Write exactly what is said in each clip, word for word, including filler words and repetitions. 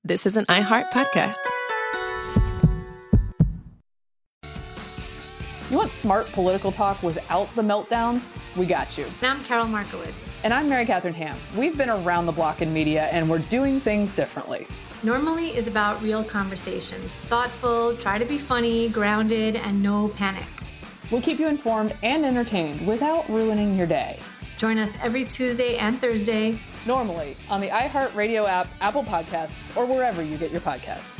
This is an iHeart podcast. You want smart political talk without the meltdowns? We got you. And I'm Carol Markowitz. And I'm Mary Catherine Ham. We've been around the block in media, and we're doing things differently. Normally is about real conversations. Thoughtful, try to be funny, grounded, and no panic. We'll keep you informed and entertained without ruining your day. Join us every Tuesday and Thursday. Normally on the iHeartRadio app, Apple Podcasts, or wherever you get your podcasts.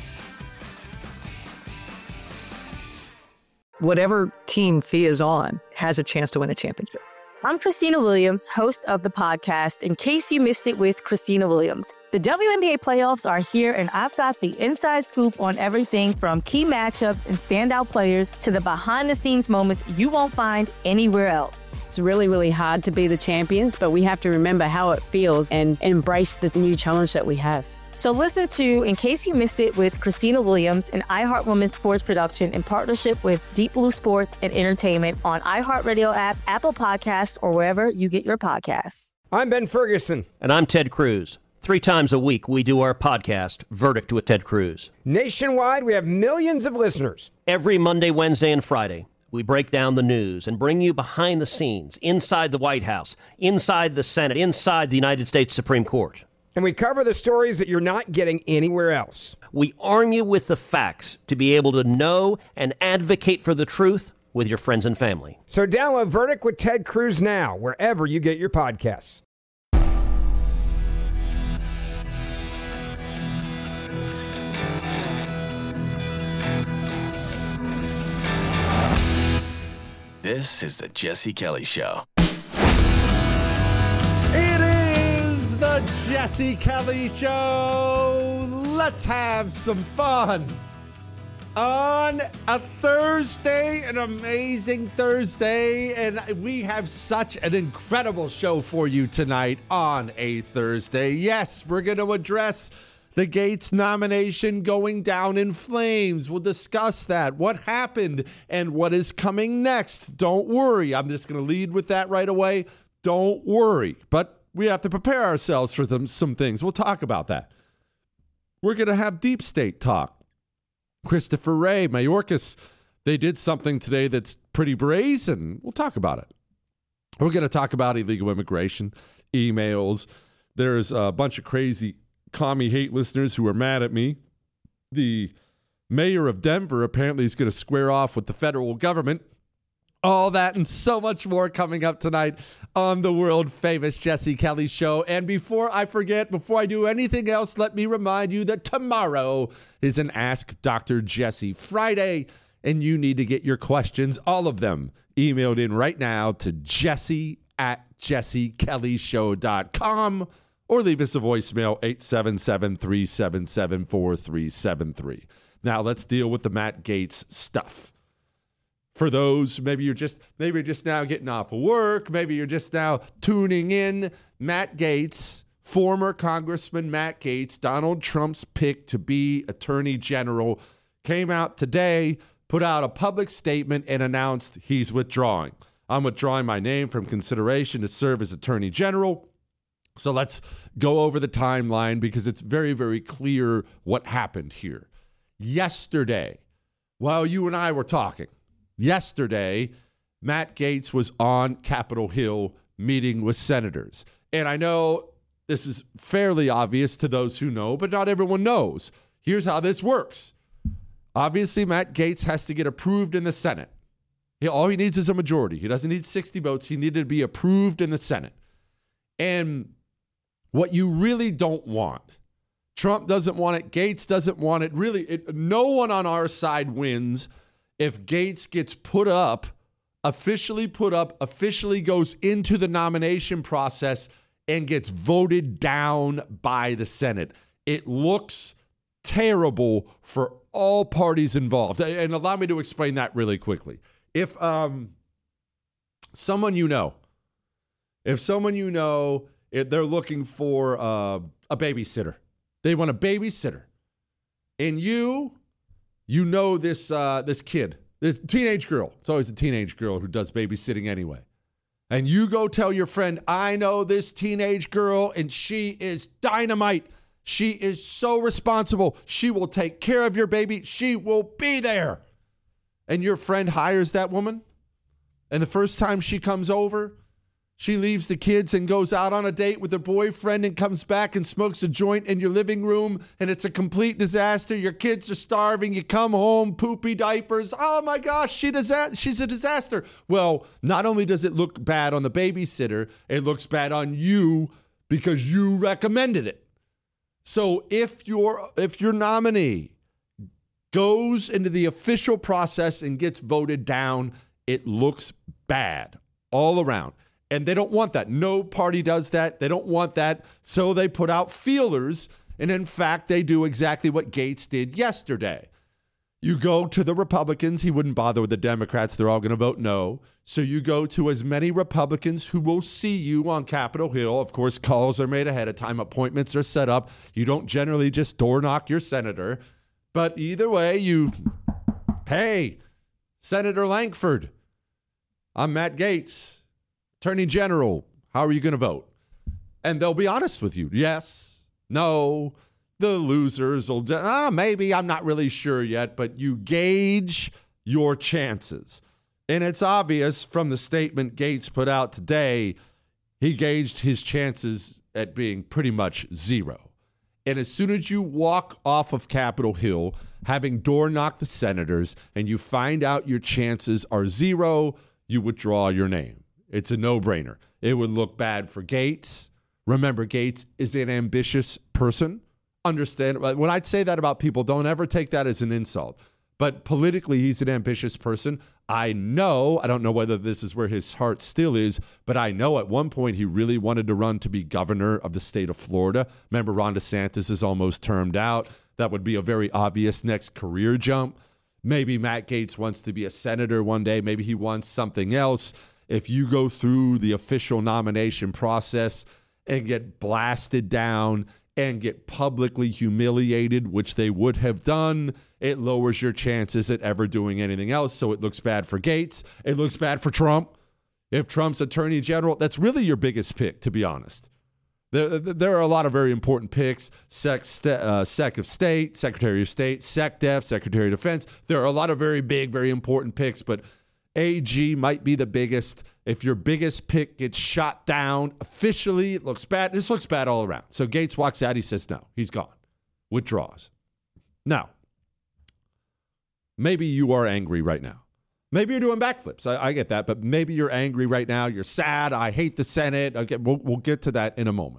Whatever team Fee is on has a chance to win a championship. I'm Christina Williams, host of the podcast, In Case You Missed It with Christina Williams. The W N B A playoffs are here, and I've got the inside scoop on everything from key matchups and standout players to the behind-the-scenes moments you won't find anywhere else. It's really, really hard to be the champions, but we have to remember how it feels and embrace the new challenge that we have. So listen to In Case You Missed It with Christina Williams, an iHeart Women's Sports production in partnership with Deep Blue Sports and Entertainment on iHeartRadio app, Apple Podcasts, or wherever you get your podcasts. I'm Ben Ferguson. And I'm Ted Cruz. Three times a week, we do our podcast, Verdict with Ted Cruz. Nationwide, we have millions of listeners. Every Monday, Wednesday, and Friday, we break down the news and bring you behind the scenes, inside the White House, inside the Senate, inside the United States Supreme Court. And we cover the stories that you're not getting anywhere else. We arm you with the facts to be able to know and advocate for the truth with your friends and family. So download Verdict with Ted Cruz now, wherever you get your podcasts. This is the Jesse Kelly Show. It is the Jesse Kelly Show. Let's have some fun on a Thursday, an amazing Thursday, and we have such an incredible show for you tonight on a Thursday. Yes, we're going to address the Gaetz nomination going down in flames. We'll discuss that, what happened, and what is coming next. Don't worry. I'm just going to lead with that right away. Don't worry. But we have to prepare ourselves for them, some things. We'll talk about that. We're going to have deep state talk. Christopher Wray, Mayorkas, they did something today that's pretty brazen. We'll talk about it. We're going to talk about illegal immigration, emails. There's a bunch of crazy commie hate listeners who are mad at me. The mayor of Denver apparently is going to square off with the federal government. All that and so much more coming up tonight on the world famous Jesse Kelly Show. And before I forget, before I do anything else, let me remind you that tomorrow is an Ask Doctor Jesse Friday, and you need to get your questions, all of them, emailed in right now to jesse at jesse kelly show dot com. Or leave us a voicemail, eight seven seven, three seven seven, four three seven three. Now, let's deal with the Matt Gaetz stuff. For those, maybe you're just maybe you're just now getting off of work. Maybe you're just now tuning in. Matt Gaetz, former Congressman Matt Gaetz, Donald Trump's pick to be Attorney General, came out today, put out a public statement, and announced he's withdrawing. I'm withdrawing my name from consideration to serve as Attorney General. So let's go over the timeline because it's very, very clear what happened here. Yesterday, while you and I were talking, yesterday, Matt Gaetz was on Capitol Hill meeting with senators. And I know this is fairly obvious to those who know, but not everyone knows. Here's how this works. Obviously, Matt Gaetz has to get approved in the Senate. He, all he needs is a majority. He doesn't need sixty votes. He needed to be approved in the Senate. And what you really don't want, Trump doesn't want it, Gaetz doesn't want it, really, it, no one on our side wins if Gaetz gets put up, officially put up, officially goes into the nomination process and gets voted down by the Senate. It looks terrible for all parties involved. And allow me to explain that really quickly. If um, someone you know, if someone you know, if they're looking for uh, a babysitter, they want a babysitter, and you, you know this uh, this kid, this teenage girl. It's always a teenage girl who does babysitting anyway. And you go tell your friend, I know this teenage girl, and she is dynamite. She is so responsible. She will take care of your baby. She will be there. And your friend hires that woman, and the first time she comes over, she leaves the kids and goes out on a date with her boyfriend and comes back and smokes a joint in your living room, and it's a complete disaster. Your kids are starving. You come home, poopy diapers. Oh, my gosh, she disa- she's a disaster. Well, not only does it look bad on the babysitter, it looks bad on you because you recommended it. So if your if your nominee goes into the official process and gets voted down, it looks bad all around. And they don't want that. No party does that. They don't want that. So they put out feelers. And in fact, they do exactly what Gaetz did yesterday. You go to the Republicans. He wouldn't bother with the Democrats. They're all going to vote no. So you go to as many Republicans who will see you on Capitol Hill. Of course, calls are made ahead of time. Appointments are set up. You don't generally just door knock your senator. But either way, you, hey, Senator Lankford, I'm Matt Gaetz, Attorney General. How are you going to vote? And they'll be honest with you. Yes, no, the losers will, ah, maybe, I'm not really sure yet, but you gauge your chances. And it's obvious from the statement Gaetz put out today, he gauged his chances at being pretty much zero. And as soon as you walk off of Capitol Hill, having door knocked the senators, and you find out your chances are zero, you withdraw your name. It's a no-brainer. It would look bad for Gaetz. Remember, Gaetz is an ambitious person. Understand, when I say that about people, don't ever take that as an insult. But politically, he's an ambitious person. I know, I don't know whether this is where his heart still is, but I know at one point he really wanted to run to be governor of the state of Florida. Remember, Ron DeSantis is almost termed out. That would be a very obvious next career jump. Maybe Matt Gaetz wants to be a senator one day. Maybe he wants something else. If you go through the official nomination process and get blasted down and get publicly humiliated, which they would have done, it lowers your chances at ever doing anything else. So it looks bad for Gaetz. It looks bad for Trump. If Trump's attorney general, that's really your biggest pick, to be honest. There, there are a lot of very important picks. Sec, uh, Sec of State, Secretary of State, SecDef, Secretary of Defense. There are a lot of very big, very important picks, but A G might be the biggest. If your biggest pick gets shot down officially, it looks bad. This looks bad all around. So Gaetz walks out. He says no. He's gone. Withdraws. Now, maybe you are angry right now. Maybe you're doing backflips. I, I get that. But maybe you're angry right now. You're sad. I hate the Senate. Okay, we'll, we'll get to that in a moment.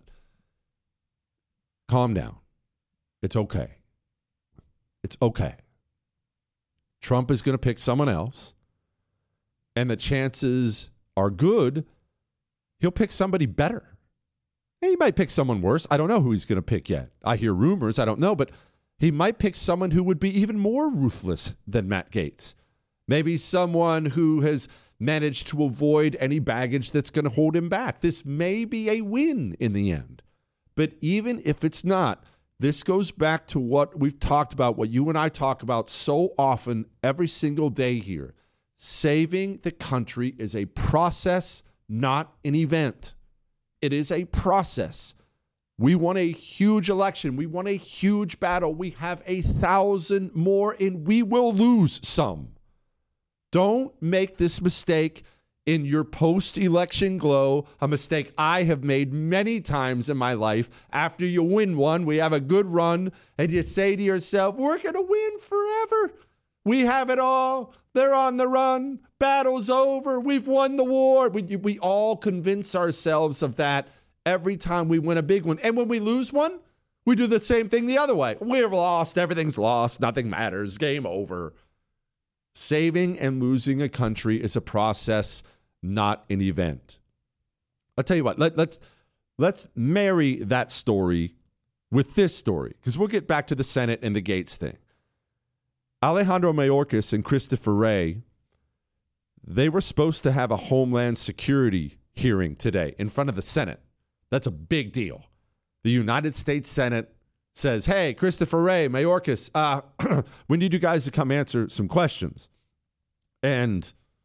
Calm down. It's okay. It's okay. Trump is going to pick someone else. And the chances are good, he'll pick somebody better. He might pick someone worse. I don't know who he's going to pick yet. I hear rumors. I don't know. But he might pick someone who would be even more ruthless than Matt Gaetz. Maybe someone who has managed to avoid any baggage that's going to hold him back. This may be a win in the end. But even if it's not, this goes back to what we've talked about, what you and I talk about so often every single day here. Saving the country is a process, not an event. It is a process. We won a huge election. We won a huge battle. We have a thousand more, and we will lose some. Don't make this mistake in your post-election glow, a mistake I have made many times in my life. After you win one, we have a good run, and you say to yourself, we're going to win forever. We have it all. They're on the run. Battle's over. We've won the war. We, we all convince ourselves of that every time we win a big one. And when we lose one, we do the same thing the other way. We're lost. Everything's lost. Nothing matters. Game over. Saving and losing a country is a process, not an event. I'll tell you what. Let, let's, let's marry that story with this story, because we'll get back to the Senate and the Gaetz thing. Alejandro Mayorkas and Christopher Wray, they were supposed to have a Homeland Security hearing today in front of the Senate. That's a big deal. The United States Senate says, hey, Christopher Wray, Mayorkas, uh, we need you guys to come answer some questions. And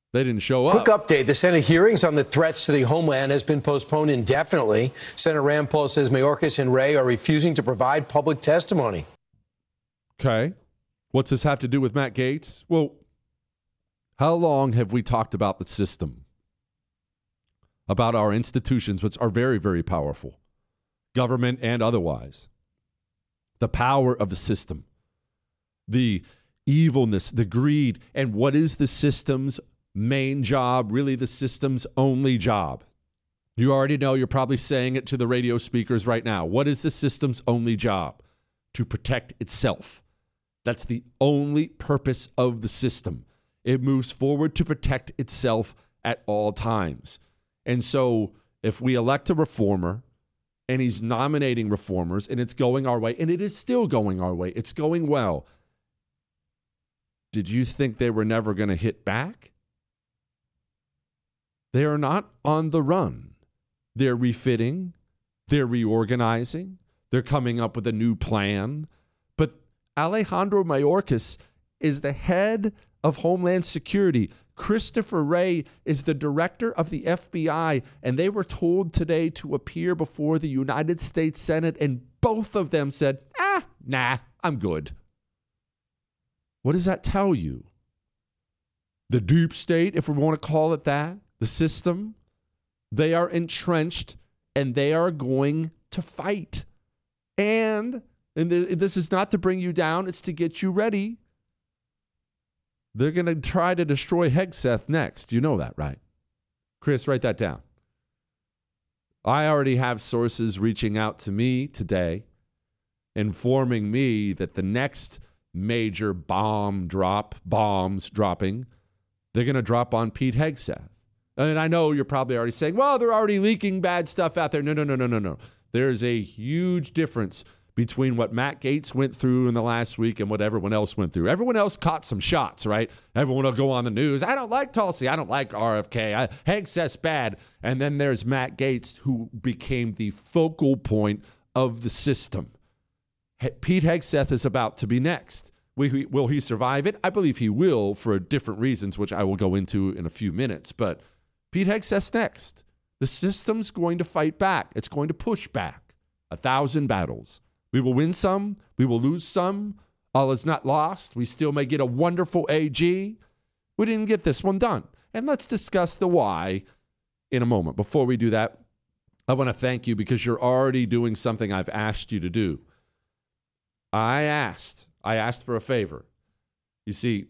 They didn't show up. Quick update. The Senate hearings on the threats to the homeland has been postponed indefinitely. Senator Rand Paul says Mayorkas and Wray are refusing to provide public testimony. Okay. What's this have to do with Matt Gaetz? Well, how long have we talked about the system? About our institutions, which are very, very powerful, government and otherwise. The power of the system, the evilness, the greed, and what is the system's main job, really the system's only job? You already know, you're probably saying it to the radio speakers right now. What is the system's only job? To protect itself. That's the only purpose of the system. It moves forward to protect itself at all times. And so if we elect a reformer and he's nominating reformers and it's going our way, and it is still going our way, it's going well, did you think they were never going to hit back? They are not on the run. They're refitting. They're reorganizing. They're coming up with a new plan. But Alejandro Mayorkas is the head of Homeland Security. Christopher Wray is the director of the F B I, and they were told today to appear before the United States Senate, and both of them said, ah, nah, I'm good. What does that tell you? The deep state, if we want to call it that, the system, they are entrenched and they are going to fight. And, and th- this is not to bring you down, it's to get you ready. They're going to try to destroy Hegseth next. You know that, right? Chris, write that down. I already have sources reaching out to me today, informing me that the next major bomb drop, bombs dropping, they're going to drop on Pete Hegseth. And I know you're probably already saying, well, they're already leaking bad stuff out there. No, no, no, no, no, no. There's a huge difference between what Matt Gaetz went through in the last week and what everyone else went through. Everyone else caught some shots, right? Everyone will go on the news. I don't like Tulsi. I don't like R F K. I, Hegseth's bad. And then there's Matt Gaetz, who became the focal point of the system. He, Pete Hegseth is about to be next. Will he, will he survive it? I believe he will for different reasons, which I will go into in a few minutes. But Pete Hegseth's next. The system's going to fight back. It's going to push back. A thousand battles. We will win some. We will lose some. All is not lost. We still may get a wonderful A G. We didn't get this one done. And let's discuss the why in a moment. Before we do that, I want to thank you because you're already doing something I've asked you to do. I asked, I asked for a favor. You see,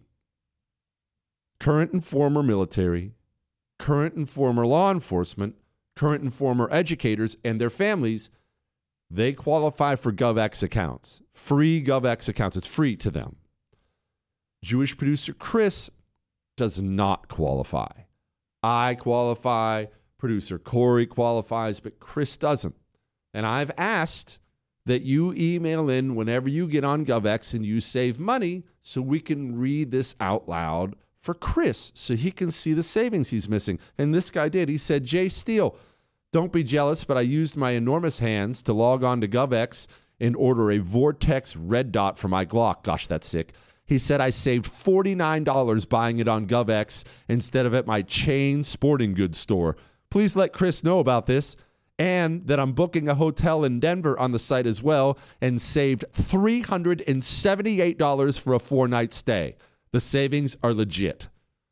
current and former military, current and former law enforcement, current and former educators and their families, they qualify for GovX accounts, free GovX accounts. It's free to them. Jewish producer Chris does not qualify. I qualify, producer Corey qualifies, but Chris doesn't. And I've asked that you email in whenever you get on GovX and you save money so we can read this out loud for Chris so he can see the savings he's missing. And this guy did. He said, Jay Steele, don't be jealous, but I used my enormous hands to log on to GovX and order a Vortex red dot for my Glock. Gosh, that's sick. He said I saved forty-nine dollars buying it on GovX instead of at my chain sporting goods store. Please let Chris know about this and that I'm booking a hotel in Denver on the site as well and saved three hundred seventy-eight dollars for a four-night stay. The savings are legit.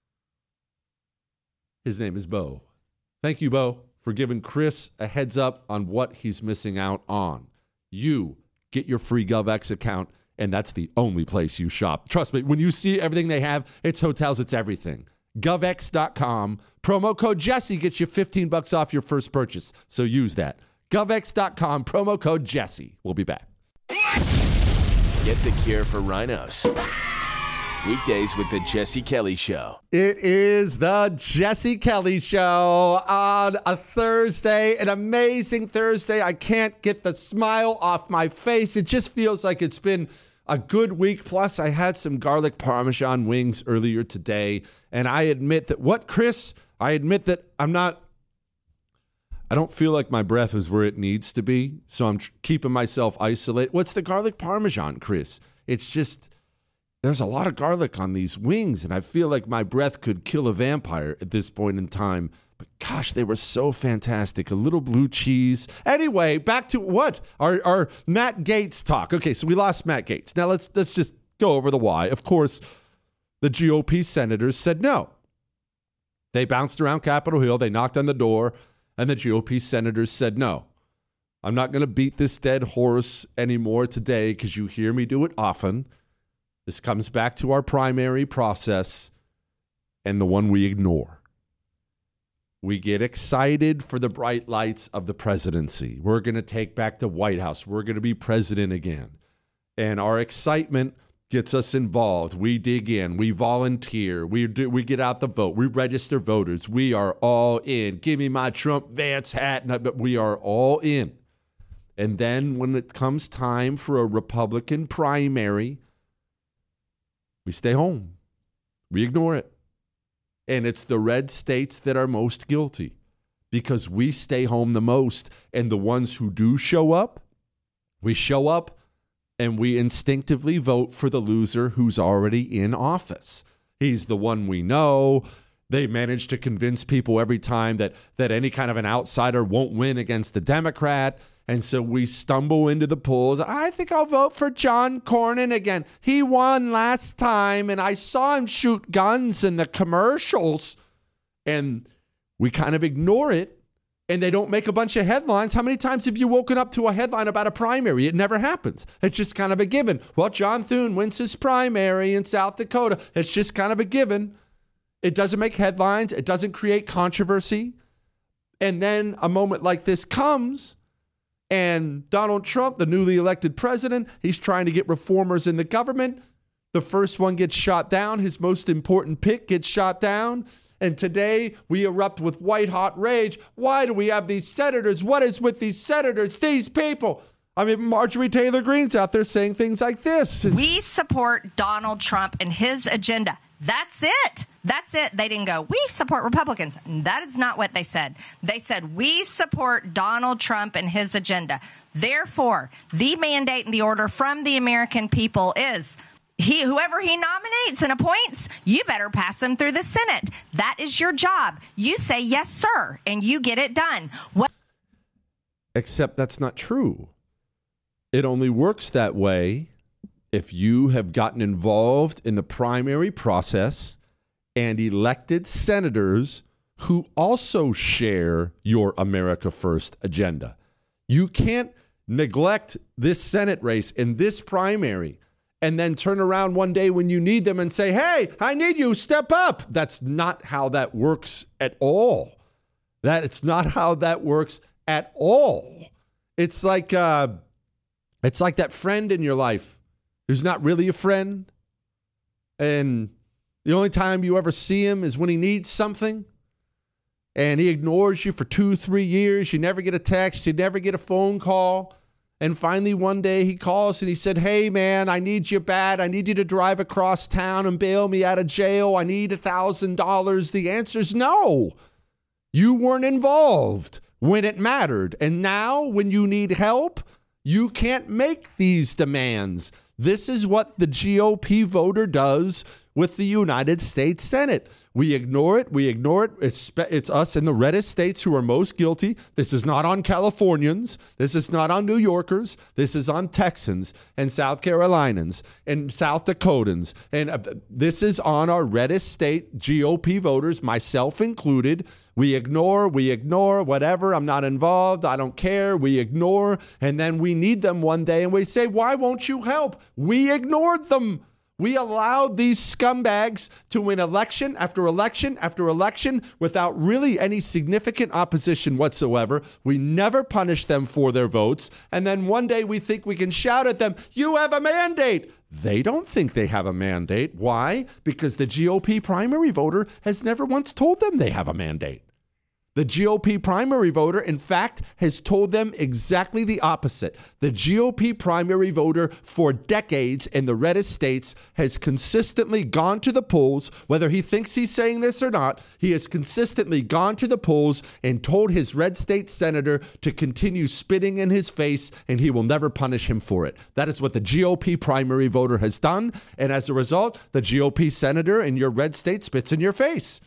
His name is Bo. Thank you, Bo, for giving Chris a heads up on what he's missing out on. You get your free GovX account, and that's the only place you shop. Trust me, when you see everything they have, it's hotels, it's everything. GovX dot com. Promo code Jesse gets you fifteen bucks off your first purchase, so use that. GovX dot com, promo code Jesse. We'll be back. Get the cure for rhinos. Weekdays with the Jesse Kelly Show. It is the Jesse Kelly Show on a Thursday, an amazing Thursday. I can't get the smile off my face. It just feels like it's been a good week. Plus, I had some garlic Parmesan wings earlier today, and I admit that, what, Chris? I admit that I'm not, I don't feel like my breath is where it needs to be, so I'm tr- keeping myself isolated. What's the garlic Parmesan, Chris? It's just... there's a lot of garlic on these wings, and I feel like my breath could kill a vampire at this point in time. But gosh, they were so fantastic. A little blue cheese. Anyway, back to what? Our our Matt Gaetz talk. Okay, so we lost Matt Gaetz. Now let's let's just go over the why. Of course, the G O P senators said no. They bounced around Capitol Hill. They knocked on the door, and the G O P senators said no. I'm not going to beat this dead horse anymore today because you hear me do it often. This comes back to our primary process and the one we ignore. We get excited for the bright lights of the presidency. We're going to take back the White House. We're going to be president again. And our excitement gets us involved. We dig in. We volunteer. We do. We get out the vote. We register voters. We are all in. Give me my Trump Vance hat. But we are all in. And then when it comes time for a Republican primary, we stay home. We ignore it. And it's the red states that are most guilty because we stay home the most. And the ones who do show up, we show up and we instinctively vote for the loser who's already in office. He's the one we know. They manage to convince people every time that, that any kind of an outsider won't win against the Democrat. And so we stumble into the polls. I think I'll vote for John Cornyn again. He won last time, and I saw him shoot guns in the commercials. And we kind of ignore it, and they don't make a bunch of headlines. How many times have you woken up to a headline about a primary? It never happens. It's just kind of a given. Well, John Thune wins his primary in South Dakota. It's just kind of a given. It doesn't make headlines. It doesn't create controversy. And then a moment like this comes, and Donald Trump, the newly elected president, he's trying to get reformers in the government. The first one gets shot down. His most important pick gets shot down. And today we erupt with white hot rage. Why do we have these senators? What is with these senators? These people. I mean, Marjorie Taylor Greene's out there saying things like this. We support Donald Trump and his agenda. That's it. That's it. They didn't go, we support Republicans. That is not what they said. They said, we support Donald Trump and his agenda. Therefore, the mandate and the order from the American people is he, whoever he nominates and appoints, you better pass him through the Senate. That is your job. You say, yes, sir, and you get it done. What- Except that's not true. It only works that way if you have gotten involved in the primary process and elected senators who also share your America First agenda. You can't neglect this Senate race in this primary and then turn around one day when you need them and say, hey, I need you, step up. That's not how that works at all. That it's not how that works at all. It's like uh, it's like that friend in your life who's not really a friend, and the only time you ever see him is when he needs something, and he ignores you for two, three years. You never get a text. You never get a phone call. And finally, one day he calls and he said, hey, man, I need you bad. I need you to drive across town and bail me out of jail. I need one thousand dollars. The answer is no. You weren't involved when it mattered. And now when you need help, you can't make these demands. This is what the G O P voter does with the United States Senate. We ignore it. We ignore it. It's, it's us in the reddest states who are most guilty. This is not on Californians. This is not on New Yorkers. This is on Texans and South Carolinians and South Dakotans. And uh, this is on our reddest state G O P voters, myself included. We ignore, we ignore, whatever. I'm not involved. I don't care. We ignore. And then we need them one day and we say, why won't you help? We ignored them. We allowed these scumbags to win election after election after election without really any significant opposition whatsoever. We never punished them for their votes. And then one day we think we can shout at them, you have a mandate. They don't think they have a mandate. Why? Because the G O P primary voter has never once told them they have a mandate. The G O P primary voter, in fact, has told them exactly the opposite. The G O P primary voter for decades in the reddest states has consistently gone to the polls, whether he thinks he's saying this or not, he has consistently gone to the polls and told his red state senator to continue spitting in his face, and he will never punish him for it. That is what the G O P primary voter has done, and as a result, the G O P senator in your red state spits in your face.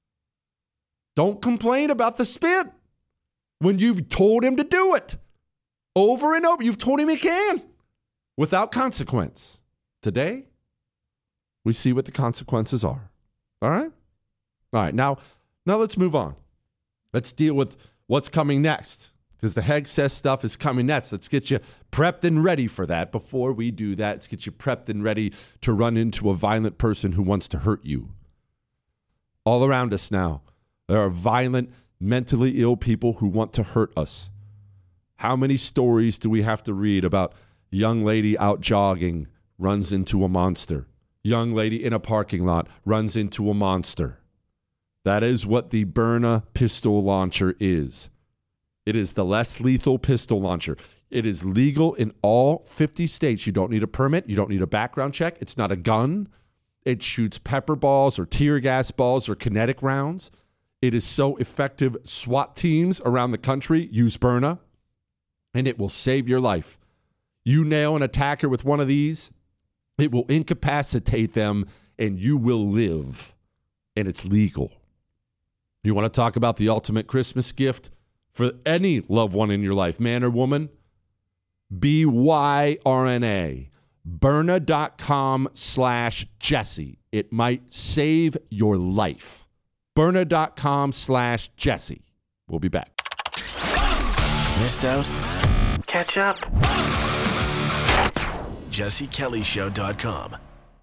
Don't complain about the spit when you've told him to do it over and over. You've told him he can without consequence. Today, we see what the consequences are. All right? All right. Now, now let's move on. Let's deal with what's coming next, because the Hegseth stuff is coming next. Let's get you prepped and ready for that. Before we do that, let's get you prepped and ready to run into a violent person who wants to hurt you. All around us now, there are violent, mentally ill people who want to hurt us. How many stories do we have to read about young lady out jogging, runs into a monster? Young lady in a parking lot, runs into a monster. That is what the Byrna pistol launcher is. It is the less lethal pistol launcher. It is legal in all fifty states. You don't need a permit. You don't need a background check. It's not a gun. It shoots pepper balls or tear gas balls or kinetic rounds. It is so effective. SWAT teams around the country use Byrna, and it will save your life. You nail an attacker with one of these, it will incapacitate them, and you will live, and it's legal. You want to talk about the ultimate Christmas gift for any loved one in your life, man or woman? B Y R N A. Byrna.com slash Jesse. It might save your life. Byrna.com slash Jesse. We'll be back. Missed out? Catch up. Jesse Kelly Show dot com.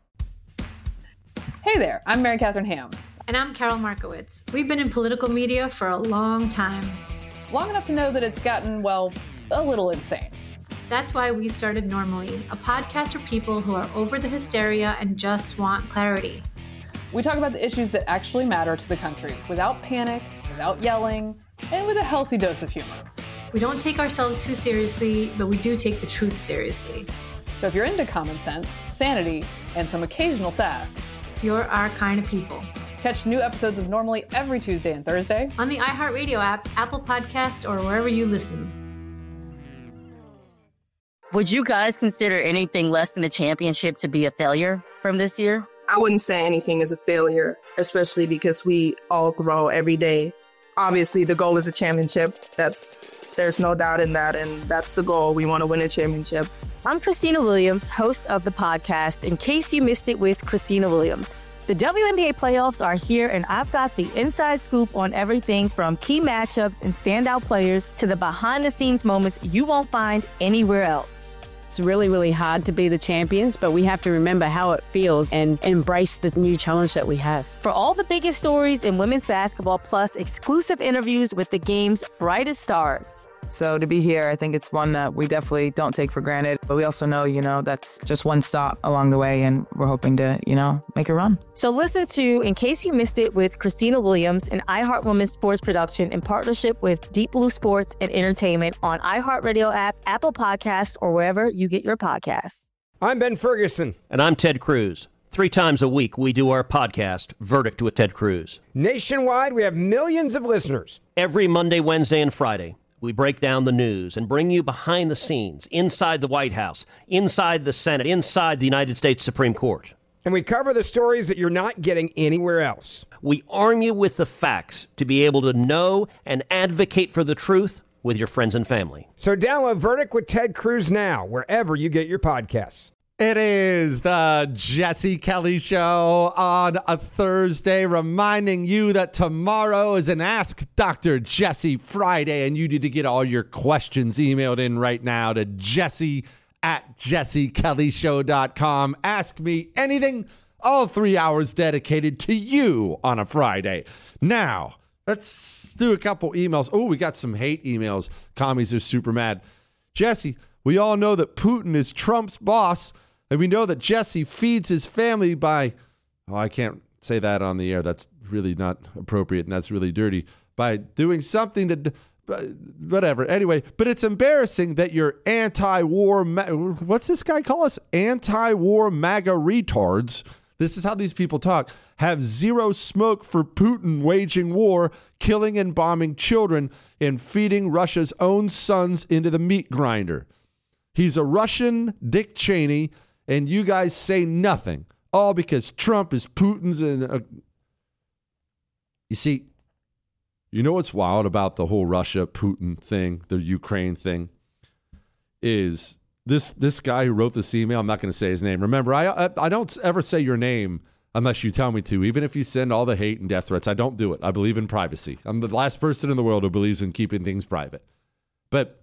Hey there, I'm Mary Catherine Ham. And I'm Carol Markowitz. We've been in political media for a long time. Long enough to know that it's gotten, well, a little insane. That's why we started Normally, a podcast for people who are over the hysteria and just want clarity. We talk about the issues that actually matter to the country without panic, without yelling, and with a healthy dose of humor. We don't take ourselves too seriously, but we do take the truth seriously. So if you're into common sense, sanity, and some occasional sass, you're our kind of people. Catch new episodes of Normally every Tuesday and Thursday on the iHeartRadio app, Apple Podcasts, or wherever you listen. Would you guys consider anything less than a championship to be a failure from this year? I wouldn't say anything is a failure, especially because we all grow every day. Obviously, the goal is a championship. That's there's no doubt in that, and that's the goal. We want to win a championship. I'm Christina Williams, host of the podcast In Case You Missed It with Christina Williams. The W N B A playoffs are here, and I've got the inside scoop on everything from key matchups and standout players to the behind-the-scenes moments you won't find anywhere else. It's really, really hard to be the champions, but we have to remember how it feels and embrace the new challenge that we have. For all the biggest stories in women's basketball, plus exclusive interviews with the game's brightest stars. So to be here, I think it's one that we definitely don't take for granted. But we also know, you know, that's just one stop along the way, and we're hoping to, you know, make a run. So listen to In Case You Missed It with Christina Williams, an iHeart Women's sports production in partnership with Deep Blue Sports and Entertainment on iHeartRadio app, Apple Podcasts, or wherever you get your podcasts. I'm Ben Ferguson. And I'm Ted Cruz. Three times a week, we do our podcast, Verdict with Ted Cruz. Nationwide, we have millions of listeners. Every Monday, Wednesday, and Friday, we break down the news and bring you behind the scenes, inside the White House, inside the Senate, inside the United States Supreme Court. And we cover the stories that you're not getting anywhere else. We arm you with the facts to be able to know and advocate for the truth with your friends and family. So download Verdict with Ted Cruz now, wherever you get your podcasts. It is the Jesse Kelly Show on a Thursday, reminding you that tomorrow is an Ask Doctor Jesse Friday, and you need to get all your questions emailed in right now to Jesse at Jesse Kelly Show dot com. Ask me anything, all three hours dedicated to you on a Friday. Now, let's do a couple emails. Oh, we got some hate emails. Commies are super mad. Jesse, we all know that Putin is Trump's boss, and we know that Jesse feeds his family by, oh, I can't say that on the air. That's really not appropriate, and that's really dirty. by doing something to, whatever. Anyway, but it's embarrassing that your anti-war, what's this guy call us? Anti-war MAGA retards. This is how these people talk. Have zero smoke for Putin waging war, killing and bombing children, and feeding Russia's own sons into the meat grinder. He's a Russian Dick Cheney, and you guys say nothing. All because Trump is Putin's. And uh, you see, you know what's wild about the whole Russia-Putin thing, the Ukraine thing, is this this guy who wrote this email. I'm not going to say his name. Remember, I, I I don't ever say your name unless you tell me to. Even if you send all the hate and death threats, I don't do it. I believe in privacy. I'm the last person in the world who believes in keeping things private. But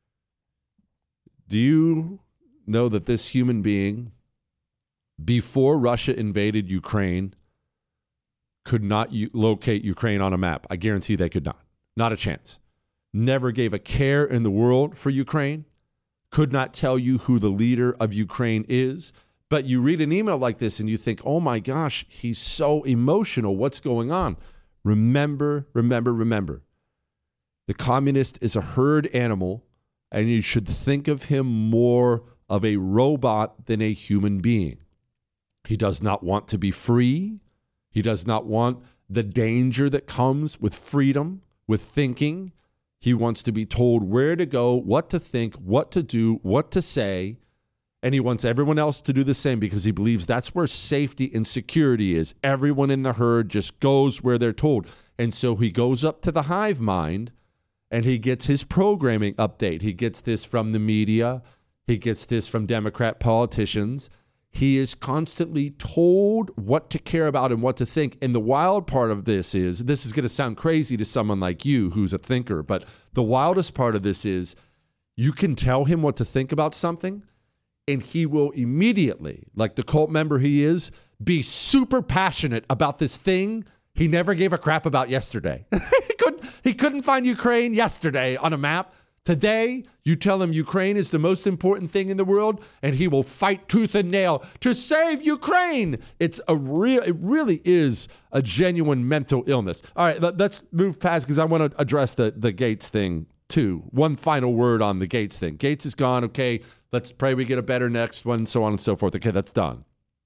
do you know that this human being, before Russia invaded Ukraine, could not u- locate Ukraine on a map? I guarantee they could not. Not a chance. Never gave a care in the world for Ukraine. Could not tell you who the leader of Ukraine is. But you read an email like this and you think, oh my gosh, he's so emotional. What's going on? Remember, remember, remember. The communist is a herd animal, and you should think of him more of a robot than a human being. He does not want to be free. He does not want the danger that comes with freedom, with thinking. He wants to be told where to go, what to think, what to do, what to say. And he wants everyone else to do the same because he believes that's where safety and security is. Everyone in the herd just goes where they're told. And so he goes up to the hive mind and he gets his programming update. He gets this from the media. He gets this from Democrat politicians. He is constantly told what to care about and what to think. And the wild part of this is, this is going to sound crazy to someone like you who's a thinker, but the wildest part of this is you can tell him what to think about something and he will immediately, like the cult member he is, be super passionate about this thing he never gave a crap about yesterday. he, couldn't, he couldn't find Ukraine yesterday on a map. Today, you tell him Ukraine is the most important thing in the world, and he will fight tooth and nail to save Ukraine. It's a real, it really is a genuine mental illness. All right, let, let's move past because I want to address the, the Gates thing too. One final word on the Gates thing. Gates is gone. Okay, let's pray we get a better next one, so on and so forth. Okay, that's done.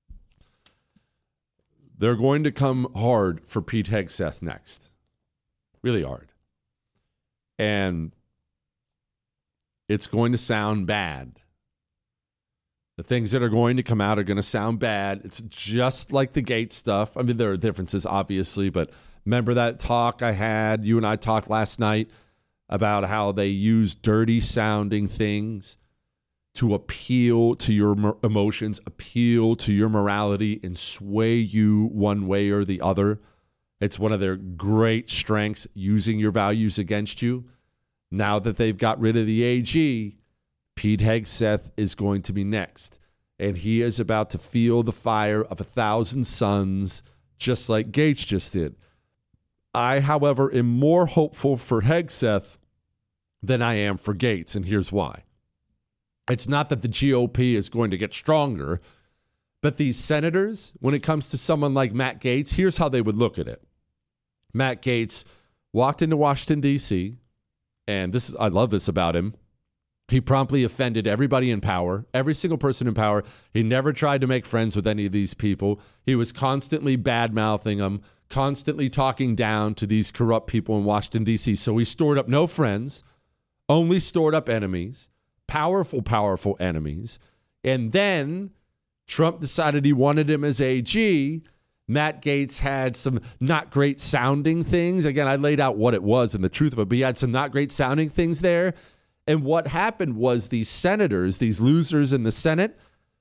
They're going to come hard for Pete Hegseth next. Really hard. And it's going to sound bad. The things that are going to come out are going to sound bad. It's just like the Gates stuff. I mean, there are differences, obviously, but remember that talk I had, you and I talked last night about how they use dirty sounding things to appeal to your emotions, appeal to your morality, and sway you one way or the other. It's one of their great strengths, using your values against you. Now that they've got rid of the A G, Pete Hegseth is going to be next. And he is about to feel the fire of a thousand suns, just like Gates just did. I, however, am more hopeful for Hegseth than I am for Gates, and here's why. It's not that the G O P is going to get stronger, but these senators, when it comes to someone like Matt Gaetz, here's how they would look at it. Matt Gaetz walked into Washington, D C, and this is, I love this about him. He promptly offended everybody in power, every single person in power. He never tried to make friends with any of these people. He was constantly bad-mouthing them, constantly talking down to these corrupt people in Washington, D C. So he stored up no friends, only stored up enemies, powerful, powerful enemies. And then Trump decided he wanted him as A G. Matt Gaetz had some not great sounding things. Again, I laid out what it was and the truth of it, but he had some not great sounding things there. And what happened was these senators, these losers in the Senate,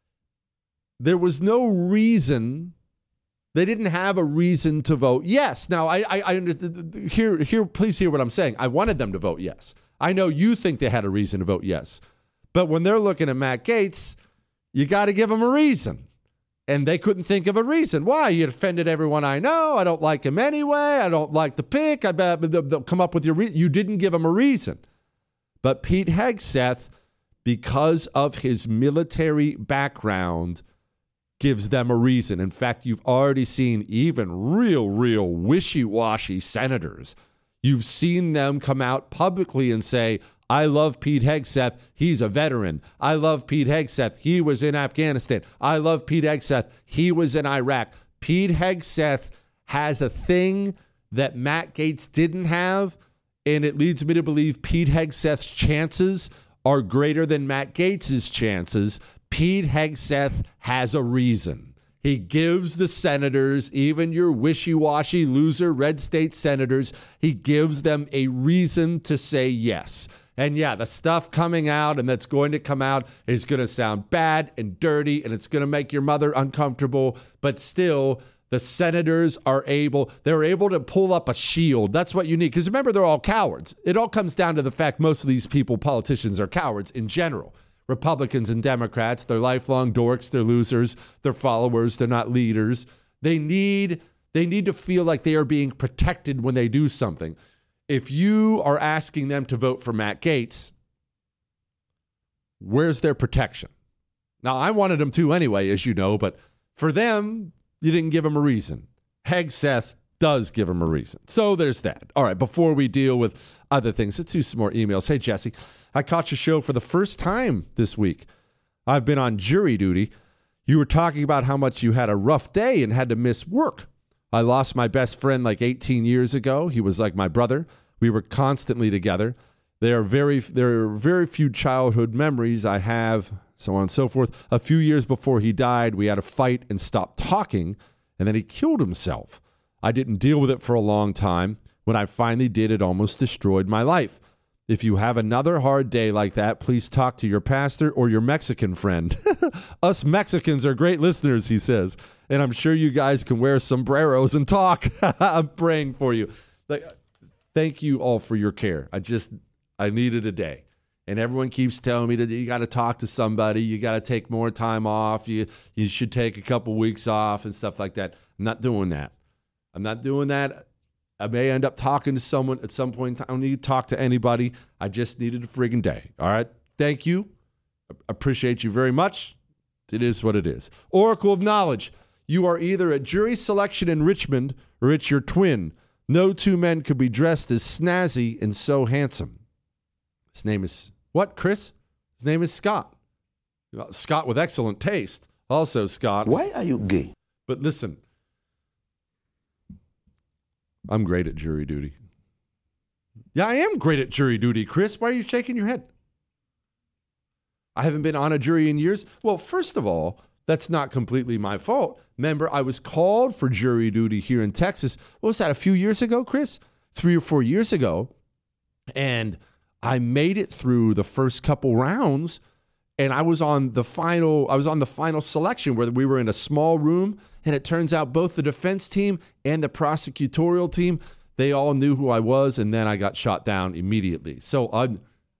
there was no reason. They didn't have a reason to vote yes. Now, I, I, I understand. Here, here, please hear what I'm saying. I wanted them to vote yes. I know you think they had a reason to vote yes. But when they're looking at Matt Gaetz, you got to give them a reason. And they couldn't think of a reason. Why? You offended everyone I know. I don't like him anyway. I don't like the pick. I bet they'll come up with your reason. You didn't give them a reason. But Pete Hegseth, because of his military background, gives them a reason. In fact, you've already seen even real, real wishy-washy senators. You've seen them come out publicly and say, I love Pete Hegseth. He's a veteran. I love Pete Hegseth. He was in Afghanistan. I love Pete Hegseth. He was in Iraq. Pete Hegseth has a thing that Matt Gaetz didn't have, and it leads me to believe Pete Hegseth's chances are greater than Matt Gaetz's chances. Pete Hegseth has a reason. He gives the senators, even your wishy-washy loser red state senators, he gives them a reason to say yes. And yeah, the stuff coming out and that's going to come out is going to sound bad and dirty, and it's going to make your mother uncomfortable. But still, the senators are able, they're able to pull up a shield. That's what you need. Because remember, they're all cowards. It all comes down to the fact most of these people, politicians, are cowards in general. Republicans and Democrats, they're lifelong dorks, they're losers, they're followers, they're not leaders. They need, they need to feel like they are being protected when they do something. If you are asking them to vote for Matt Gaetz, where's their protection? Now, I wanted them to anyway, as you know, but for them, you didn't give them a reason. Hegseth does give them a reason. So there's that. All right, before we deal with other things, let's do some more emails. Hey, Jesse, I caught your show for the first time this week. I've been on jury duty. You were talking about how much you had a rough day and had to miss work. I lost my best friend like eighteen years ago. He was like my brother. We were constantly together. There are very, there are very few childhood memories I have, so on and so forth. A few years before he died, we had a fight and stopped talking, and then he killed himself. I didn't deal with it for a long time. When I finally did, it almost destroyed my life. If you have another hard day like that, please talk to your pastor or your Mexican friend. Us Mexicans are great listeners, he says. And I'm sure you guys can wear sombreros and talk. I'm praying for you. Like, thank you all for your care. I just, I needed a day. And everyone keeps telling me that you got to talk to somebody. You got to take more time off. You, you should take a couple weeks off and stuff like that. I'm not doing that. I'm not doing that. I may end up talking to someone at some point in time. I don't need to talk to anybody. I just needed a friggin' day. All right? Thank you. Appreciate you very much. It is what it is. Oracle of Knowledge. You are either a jury selection in Richmond or it's your twin. No two men could be dressed as snazzy and so handsome. His name is, what, Chris? His name is Scott. Well, Scott with excellent taste. Also, Scott. Why are you gay? But listen. I'm great at jury duty. Yeah, I am great at jury duty, Chris. Why are you shaking your head? I haven't been on a jury in years. Well, first of all, that's not completely my fault. Remember, I was called for jury duty here in Texas. What was that, a few years ago, Chris? Three or four years ago. And I made it through the first couple rounds, and I was on the final, I was on the final selection where we were in a small room. And it turns out both the defense team and the prosecutorial team, they all knew who I was, and then I got shot down immediately. So I'm,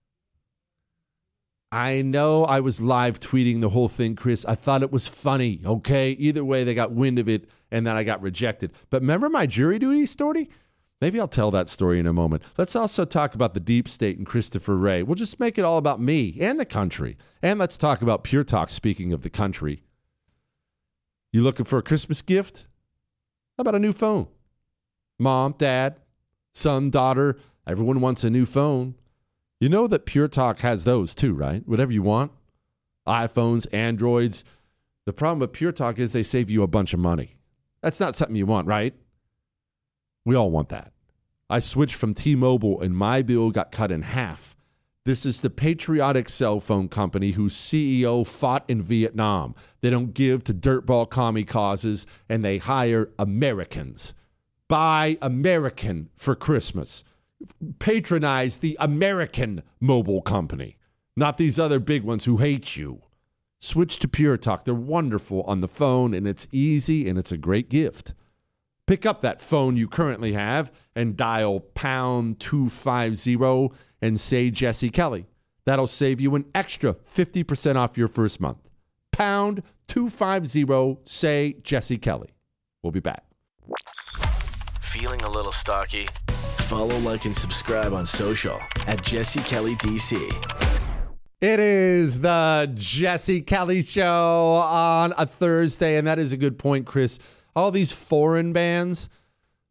I know I was live tweeting the whole thing, Chris. I thought it was funny, okay? Either way, they got wind of it, and then I got rejected. But remember my jury duty story? Maybe I'll tell that story in a moment. Let's also talk about the deep state and Christopher Wray. We'll just make it all about me and the country. And let's talk about Pure Talk, speaking of the country. You looking for a Christmas gift? How about a new phone? Mom, dad, son, daughter, everyone wants a new phone. You know that Pure Talk has those too, right? Whatever you want. iPhones, Androids. The problem with Pure Talk is they save you a bunch of money. That's not something you want, right? We all want that. I switched from T-Mobile and my bill got cut in half. This is the patriotic cell phone company whose C E O fought in Vietnam. They don't give to dirtball commie causes, and they hire Americans. Buy American for Christmas. Patronize the American mobile company, not these other big ones who hate you. Switch to Pure Talk. They're wonderful on the phone, and it's easy, and it's a great gift. Pick up that phone you currently have and dial pound two fifty and say Jesse Kelly. That'll save you an extra fifty percent off your first month. Pound two fifty, say Jesse Kelly. We'll be back. Feeling a little stocky? Follow, like, and subscribe on social at Jesse Kelly D C. It is the Jesse Kelly Show on a Thursday, and that is a good point, Chris. All these foreign bands,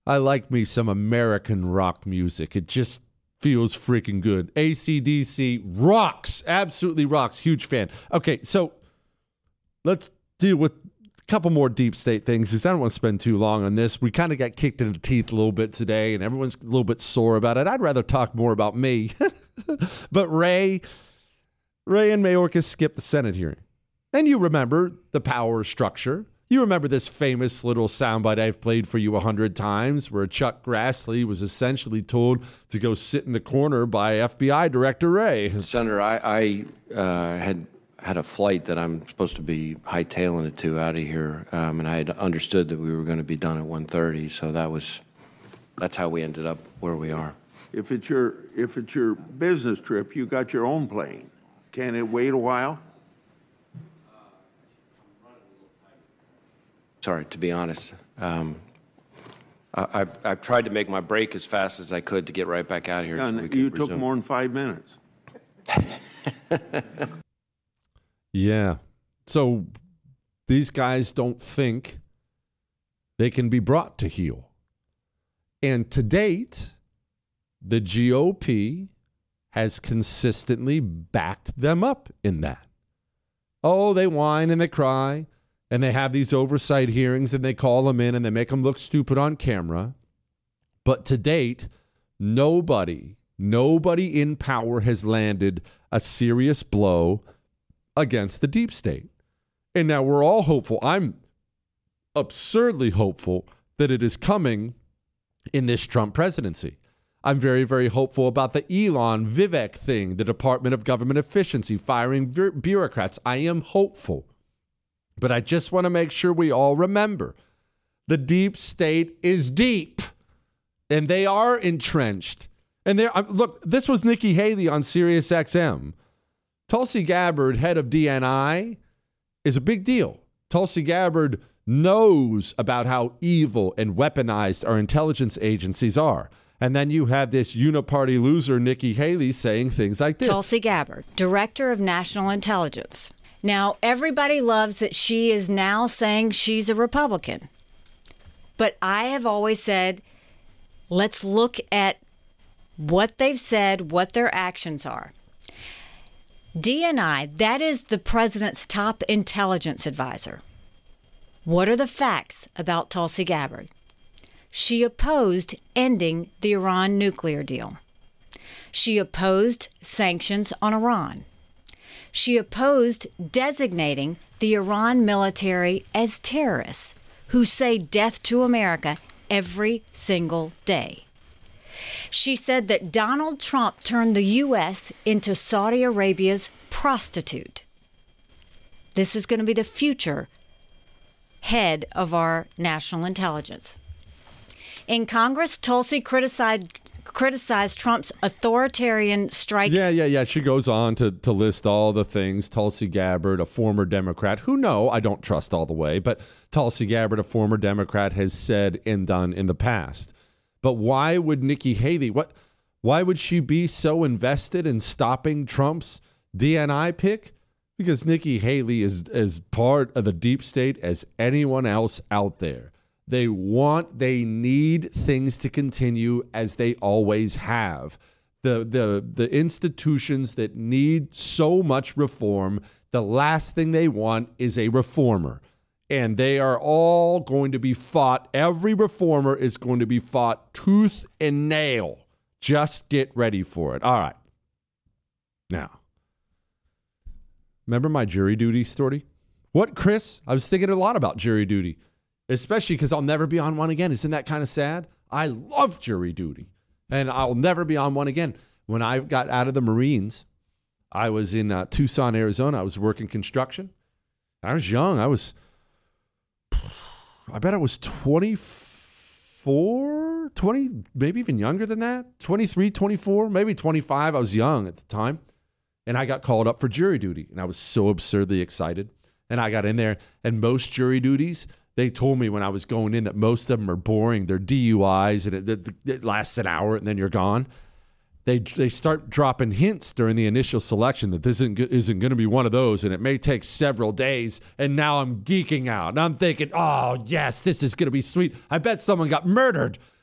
I like me some American rock music. It just feels freaking good. A C D C rocks. Absolutely rocks. Huge fan. Okay, so let's deal with a couple more deep state things because I don't want to spend too long on this. We kind of got kicked in the teeth a little bit today, and everyone's a little bit sore about it. I'd rather talk more about me. But Ray, Ray and Mayorkas skipped the Senate hearing. And you remember the power structure. You remember this famous little soundbite I've played for you a hundred times where Chuck Grassley was essentially told to go sit in the corner by F B I Director Wray. Senator, I, I uh, had had a flight that I'm supposed to be hightailing it to out of here, um, and I had understood that we were going to be done at one thirty, so that was that's how we ended up where we are. If it's your if it's your business trip, you got your own plane. Can it wait a while? Sorry, to be honest. Um, I, I've, I've tried to make my break as fast as I could to get right back out here. Yeah, so we could you took resume. more than five minutes. Yeah. So these guys don't think they can be brought to heel. And to date, the G O P has consistently backed them up in that. Oh, they whine and they cry. And they have these oversight hearings and they call them in and they make them look stupid on camera. But to date, nobody, nobody in power has landed a serious blow against the deep state. And now we're all hopeful. I'm absurdly hopeful that it is coming in this Trump presidency. I'm very, very hopeful about the Elon Vivek thing, the Department of Government Efficiency, firing bu- bureaucrats. I am hopeful. But I just want to make sure we all remember the deep state is deep and they are entrenched. And they're, look, this was Nikki Haley on Sirius X M. Tulsi Gabbard, head of D N I, is a big deal. Tulsi Gabbard knows about how evil and weaponized our intelligence agencies are. And then you have this uniparty loser, Nikki Haley, saying things like this. Tulsi Gabbard, Director of National Intelligence. Now, everybody loves that she is now saying she's a Republican. But I have always said, let's look at what they've said, what their actions are. D N I, that is the president's top intelligence advisor. What are the facts about Tulsi Gabbard? She opposed ending the Iran nuclear deal. She opposed sanctions on Iran. She opposed designating the Iran military as terrorists who say death to America every single day. She said that Donald Trump turned the U S into Saudi Arabia's prostitute. This is going to be the future head of our national intelligence. In Congress, Tulsi criticized criticized Trump's authoritarian strike. Yeah, yeah, yeah. She goes on to, to list all the things. Tulsi Gabbard, a former Democrat, who no, I don't trust all the way, but Tulsi Gabbard, a former Democrat, has said and done in the past. But why would Nikki Haley, what, why would she be so invested in stopping Trump's D N I pick? Because Nikki Haley is as part of the deep state as anyone else out there. They want, they need things to continue as they always have. The, the, the institutions that need so much reform, the last thing they want is a reformer. And they are all going to be fought. Every reformer is going to be fought tooth and nail. Just get ready for it. All right. Now, remember my jury duty story? What, Chris? I was thinking a lot about jury duty. Especially because I'll never be on one again. Isn't that kind of sad? I love jury duty. And I'll never be on one again. When I got out of the Marines, I was in uh, Tucson, Arizona. I was working construction. I was young. I was, I bet I was twenty-four, twenty, maybe even younger than that. twenty-three, twenty-four, maybe twenty-five. I was young at the time. And I got called up for jury duty. And I was so absurdly excited. And I got in there. And most jury duties, they told me when I was going in that most of them are boring. They're D U Is, and it, it, it lasts an hour, and then you're gone. They they start dropping hints during the initial selection that this isn't, isn't going to be one of those, and it may take several days, and now I'm geeking out. And I'm thinking, oh, yes, this is going to be sweet. I bet someone got murdered.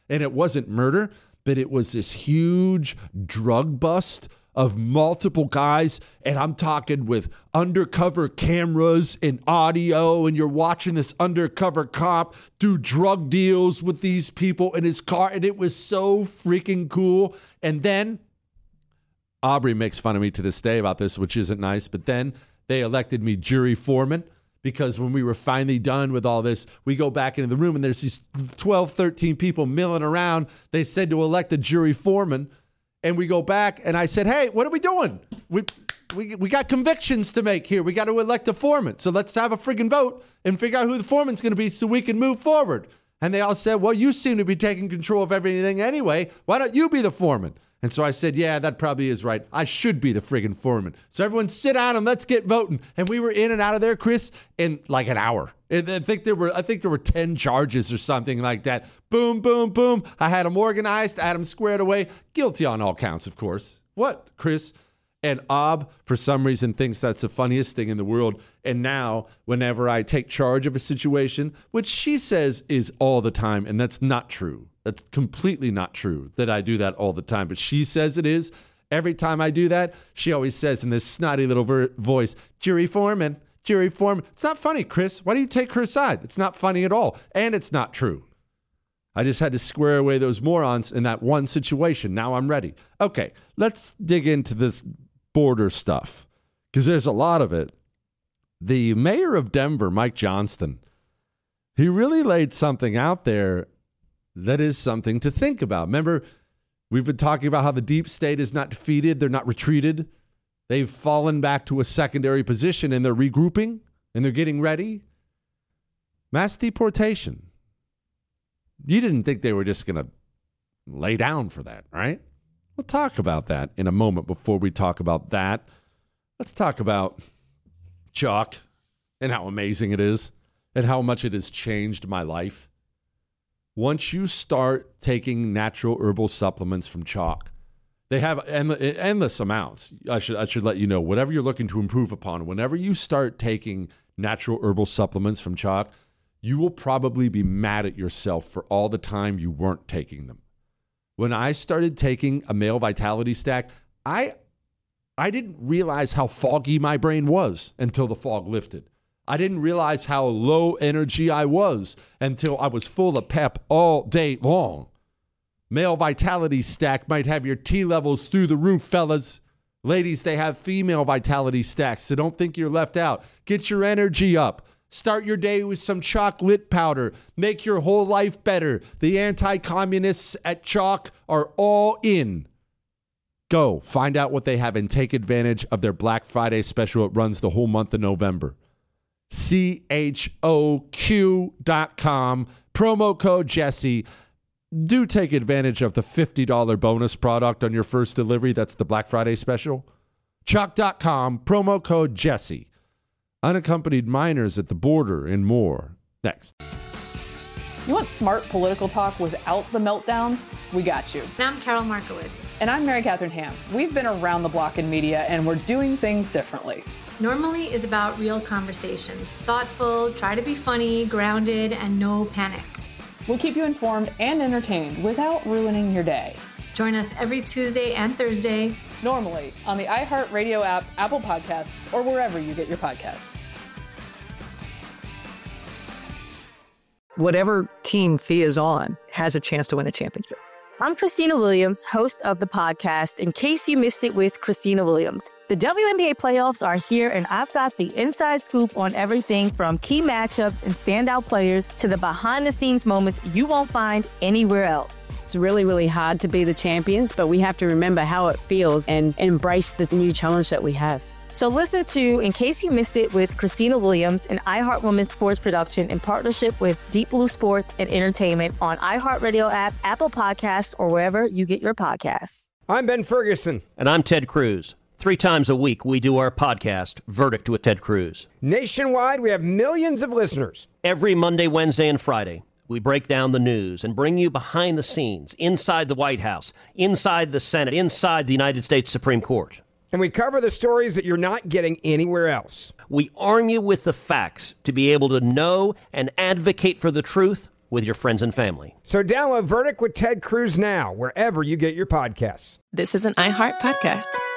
And it wasn't murder, but it was this huge drug bust of multiple guys. And I'm talking with undercover cameras and audio, and you're watching this undercover cop do drug deals with these people in his car. And it was so freaking cool. And then Aubrey makes fun of me to this day about this, which isn't nice. But then they elected me jury foreman, because when we were finally done with all this, we go back into the room and there's these twelve, thirteen people milling around. They said to elect a jury foreman. And we go back and I said, hey, what are we doing? We we we got convictions to make here. We got to elect a foreman. So let's have a friggin' vote and figure out who the foreman's going to be so we can move forward. And they all said, well, you seem to be taking control of everything anyway. Why don't you be the foreman? And so I said, yeah, that probably is right. I should be the friggin' foreman. So everyone sit down and let's get voting. And we were in and out of there, Chris, in like an hour. And I think there were I think there were ten charges or something like that. Boom, boom, boom. I had them organized, I had them squared away. Guilty on all counts, of course. What, Chris? And Ob, for some reason, thinks that's the funniest thing in the world. And now, whenever I take charge of a situation, which she says is all the time, and that's not true. That's completely not true that I do that all the time. But she says it is. Every time I do that, she always says in this snotty little ver- voice, jury foreman, jury foreman. It's not funny, Chris. Why do you take her side? It's not funny at all. And it's not true. I just had to square away those morons in that one situation. Now I'm ready. Okay, let's dig into this border stuff, because there's a lot of it. The mayor of Denver, Mike Johnston, he really laid something out there that is something to think about. Remember, we've been talking about how the deep state is not defeated. They're not retreated. They've fallen back to a secondary position, and they're regrouping, and they're getting ready. Mass deportation. You didn't think they were just going to lay down for that, right? We'll talk about that in a moment. Before we talk about that, let's talk about chalk and how amazing it is and how much it has changed my life. Once you start taking natural herbal supplements from chalk, they have endless amounts. I should I should let you know, whatever you're looking to improve upon, whenever you start taking natural herbal supplements from chalk, you will probably be mad at yourself for all the time you weren't taking them. When I started taking a male vitality stack, I I didn't realize how foggy my brain was until the fog lifted. I didn't realize how low energy I was until I was full of pep all day long. Male vitality stack might have your T levels through the roof, fellas. Ladies, they have female vitality stacks, so don't think you're left out. Get your energy up. Start your day with some chocolate powder. Make your whole life better. The anti-communists at Chalk are all in. Go find out what they have and take advantage of their Black Friday special. It runs the whole month of November. C H O Q dot com. Promo code Jesse. Do take advantage of the fifty dollars bonus product on your first delivery. That's the Black Friday special. Chalk dot com. Promo code Jesse. Unaccompanied minors at the border and more. Next. You want smart political talk without the meltdowns? We got you. And I'm Carol Markowitz. And I'm Mary Catherine Ham. We've been around the block in media, and we're doing things differently. Normally is about real conversations. Thoughtful, try to be funny, grounded, and no panic. We'll keep you informed and entertained without ruining your day. Join us every Tuesday and Thursday. Normally on the iHeartRadio app, Apple Podcasts, or wherever you get your podcasts. Whatever team Fia is on has a chance to win a championship. I'm Christina Williams, host of the podcast, In Case You Missed It with Christina Williams. The W N B A playoffs are here, and I've got the inside scoop on everything from key matchups and standout players to the behind-the-scenes moments you won't find anywhere else. It's really, really hard to be the champions, but we have to remember how it feels and embrace the new challenge that we have. So listen to In Case You Missed It with Christina Williams, an iHeart Women's Sports production in partnership with Deep Blue Sports and Entertainment on iHeartRadio app, Apple Podcasts, or wherever you get your podcasts. I'm Ben Ferguson. And I'm Ted Cruz. Three times a week, we do our podcast, Verdict with Ted Cruz. Nationwide, we have millions of listeners. Every Monday, Wednesday, and Friday, we break down the news and bring you behind the scenes, inside the White House, inside the Senate, inside the United States Supreme Court. And we cover the stories that you're not getting anywhere else. We arm you with the facts to be able to know and advocate for the truth with your friends and family. So download Verdict with Ted Cruz now, wherever you get your podcasts. This is an iHeart podcast.